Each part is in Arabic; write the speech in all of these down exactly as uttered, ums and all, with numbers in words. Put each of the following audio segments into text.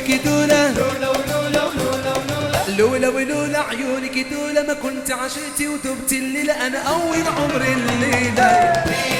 عيونك دولة، لولا ولولا عيونك دولة ما كنت عشقتي وذبت الليلة أنا أول عمر الليلة.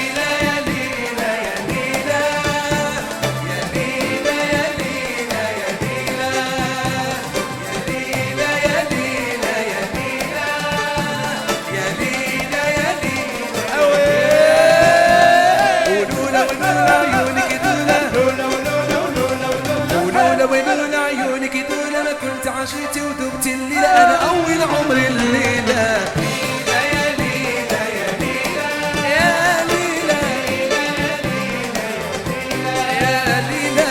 عشقتي وذبت الليلة أنا أول عمر الليلة. يا ليلى يا ليلى يا ليلى يا ليلى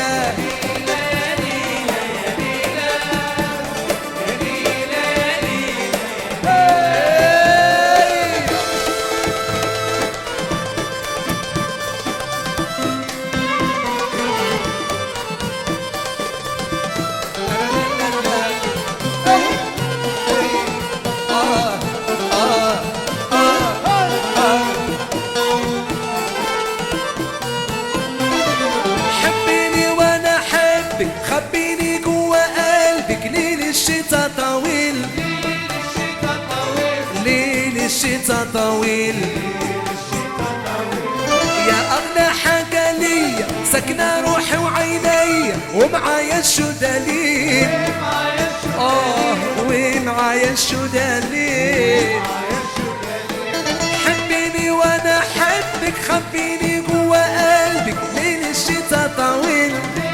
خبيني جوا قلبك ليل الشتا طويل، ليل الشتا طويل يا أغلى حاجة ليا ساكنة روحي وعينيا ومعايا الشدالين، آه ومعايا الشدالين. حبيني وأنا أحبك خبيني جوا قلبك ليل الشتا طويل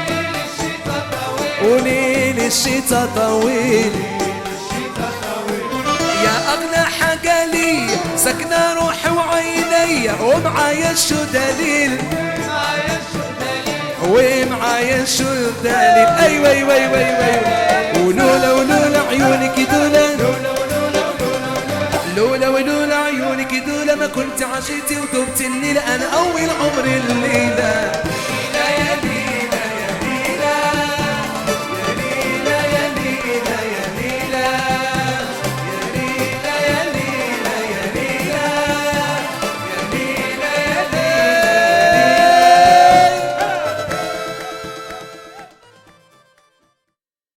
وليل الشتا طويل يا أغلى حاجة ليا ساكنة روحي وعينيا ومعايا الشدالين ومعايا الشدالين. أيوة أيوة أيوة أيوة ولولا ولولا عيونك دولة، لولا ولولا عيونك دولة ما كنت عشقتي وذبت الليلة أنا أول عمر الليلة.